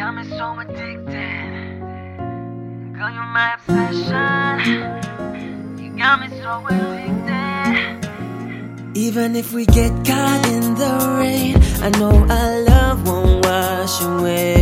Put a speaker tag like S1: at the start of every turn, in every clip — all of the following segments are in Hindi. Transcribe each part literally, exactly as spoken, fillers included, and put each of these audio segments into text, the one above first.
S1: got me so addicted. Girl, you're my obsession. You got me so addicted.
S2: Even if we get caught in the rain, I know our love won't wash away.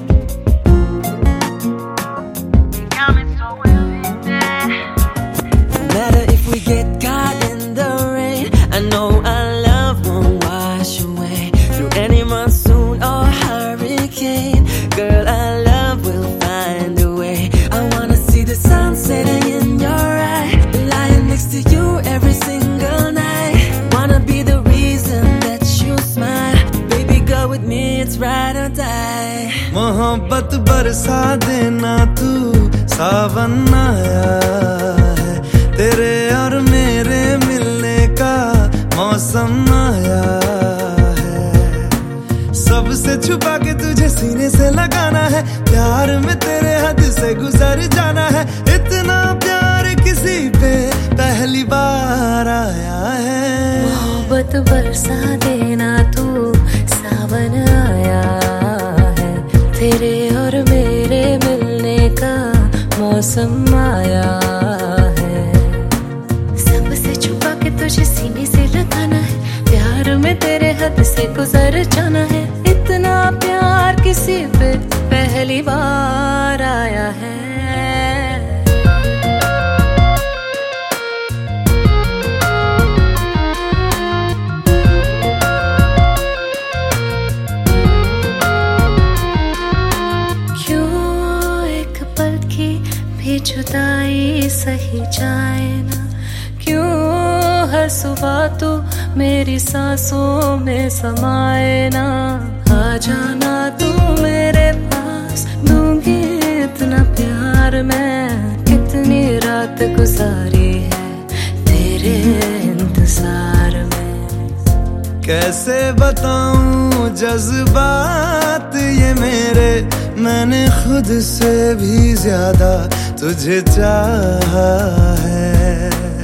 S1: You got me so addicted.
S2: No matter if we get caught in the rain, I know our love won't wash away. Through any monsoon or hurricane, girl, our love will find a way. I wanna see the sun setting in your eye, lying next to you every single night. Wanna be the reason that you smile. Baby, go with me, it's ride or die.
S3: मोहब्बत बरसा देना तू, सावन आया है। तेरे और मेरे मिलने का मौसम आया है। सबसे छुपा के तुझे सीने से लगाना है। प्यार में तेरे हद से गुजर जाना है। इतना प्यार किसी पे पहली बार आया है।
S4: मोहब्बत बरसा देना तू, सावन आया है। तेरे और मेरे मिलने का मौसम आया है। सबसे छुपा के तुझे सीने से लगाना है। प्यार में तेरे हद से गुजर जाना है। इतना प्यार किसी पे पहली बार आया है। जुदाई सही जाए ना, क्यों हर सुबह तू मेरी सांसों में समाए ना। आ जाना तू मेरे पास, दूंगी इतना प्यार मैं। कितनी रात गुजारी है तेरे इंतजार में।
S3: कैसे बताऊं जज्बात ये मेरे, मैंने खुद से भी ज्यादा तुझे चाहा है।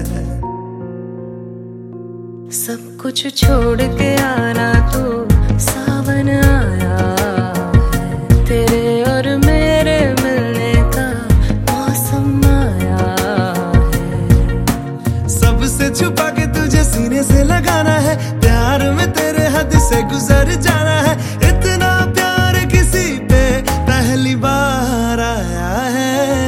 S4: सब कुछ छोड़ के आना तू, सावन आया है। तेरे और मेरे मिलने का मौसम आया है।
S3: सबसे छुपा के तुझे सीने से लगाना है। प्यार में तेरे हद से गुजर जाना है। इतना प्यार किसी पे पहली बार आया है।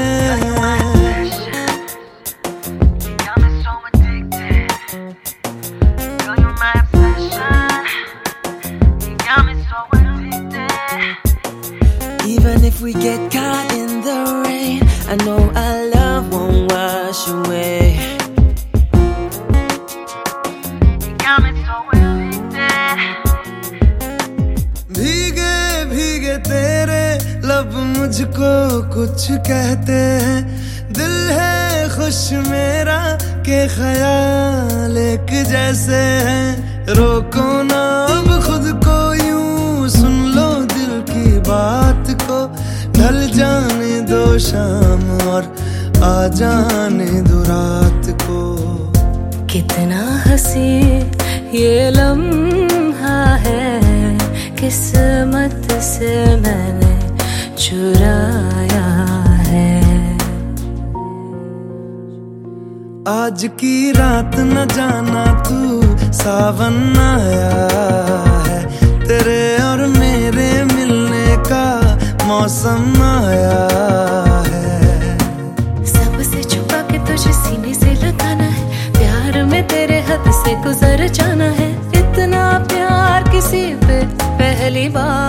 S2: Even if we get caught in the rain, I know our love won't wash away.
S1: You got me so addicted.
S3: भीगे भीगे तेरे लब मुझको कुछ कहते हैं। दिल है खुश मेरा के ख्याल एक जैसे हैं। रोको ना अब खुद को, यूं सुन लो दिल की बात को। ढल जाने दो शाम और आ जाने दो रात को।
S4: कितना हंसी ये लम्हा है, किस्मत से मैंने चुराया है।
S3: आज की रात न जाना तू, सावन आया है। तेरे और मेरे मिलने का मौसम आया है।
S4: सबसे छुपा के तुझे सीने से लगाना है। प्यार में तेरे हद से गुजर जाना है। इतना प्यार किसी पे पहली बार